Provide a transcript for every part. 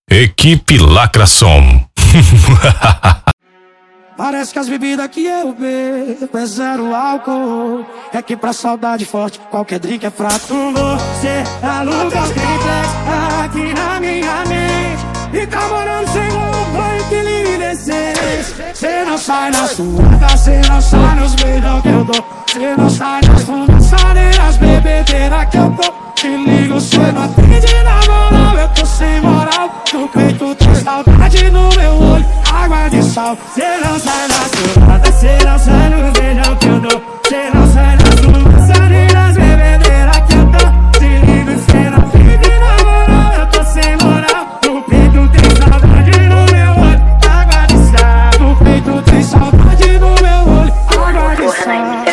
Equipe Lacrasom. Parece que as bebidas que eu bebo é zero álcool. É que pra saudade forte qualquer drink é fraco. Você aluga o triplex aqui na minha mente e tá morando sem roupa e que lhe decente. Cê não sai na suada, cê não sai nos beijos que eu dou. Cê não sai nas fumaçadeiras, bebedeiras que eu dou. Te ligo, cê não atende na moral, eu tô sem moral. No peito tem saudade no meu olho, água de sal. Cê não sai na surrada, cê não sai no beijão que eu dou. Cê não sai nas fumaçadeiras, bebedeiras que eu dou. Te ligo, cê não atende na moral, eu tô sem moral. No peito tem saudade no meu olho, água de sal. No peito tem saudade no meu olho, água de sal.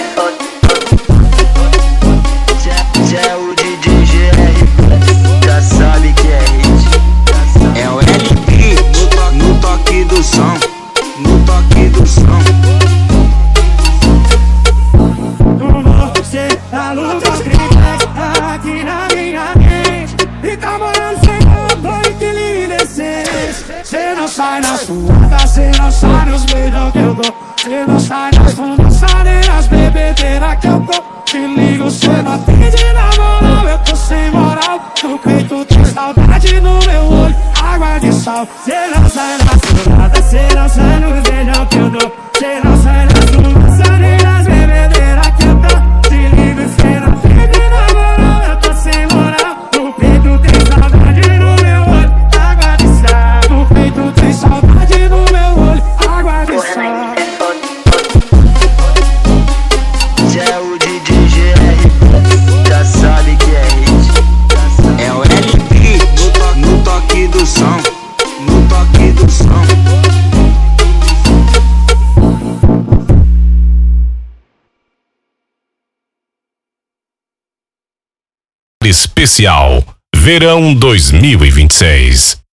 É o DJ GR, já sabe que é hit. É o LP no toque do som, no toque do som. Você aluga o triplex aqui na minha mente e tá morando sem roupa e que lhe decente. Cê não sai na suada, cê não sai nos beijos que eu dou. Cê não sai nas fumaçadeiras, bebedeiras que eu dou. Te ligo, cê não atende na moral, eu tô sem moral. No peito tem saudade no meu olho, água de sal. Cê não sai na surrada, cê não sai no beijão que eu dou. Cê não sai nas fumaçadeiras, bebedeiras que eu dou. Te ligo, cê não atende na moral, eu tô sem moral. No peito tem saudade no meu olho, água de sal. No peito tem saudade no meu olho, água de sal. É o DJ GR, já sabe que é hit. É o LP no toque do som, no toque do som. Especial Verão 2026.